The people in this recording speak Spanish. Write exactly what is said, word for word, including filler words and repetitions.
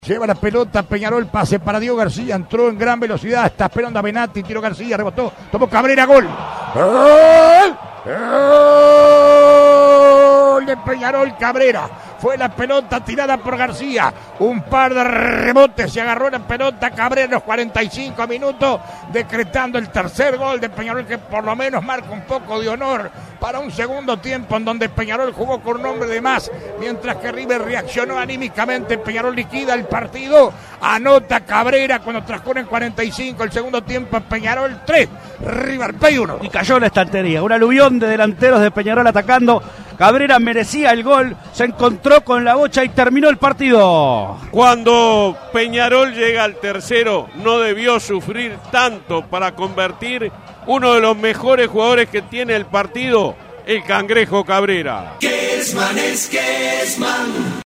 Lleva la pelota Peñarol, pase para Diego García, entró en gran velocidad, está esperando a Benatti, tiro García, rebotó, tomó Cabrera, gol. ¡Gol! ¡Gol de Peñarol! Cabrera. Fue la pelota tirada por García. Un par de rebotes, se agarró la pelota Cabrera en los cuarenta y cinco minutos, decretando el tercer gol de Peñarol, que por lo menos marca un poco de honor para un segundo tiempo en donde Peñarol jugó con un hombre de más, mientras que River reaccionó anímicamente. Peñarol liquida el partido, anota Cabrera cuando transcurren cuarenta y cinco el segundo tiempo. Peñarol tres, River Plate uno. Y cayó la estantería, un aluvión de delanteros de Peñarol atacando. Cabrera merecía el gol, se encontró con la bocha y terminó el partido. Cuando Peñarol llega al tercero, no debió sufrir tanto para convertir uno de los mejores jugadores que tiene el partido, el Cangrejo Cabrera. Kesman es Kesman.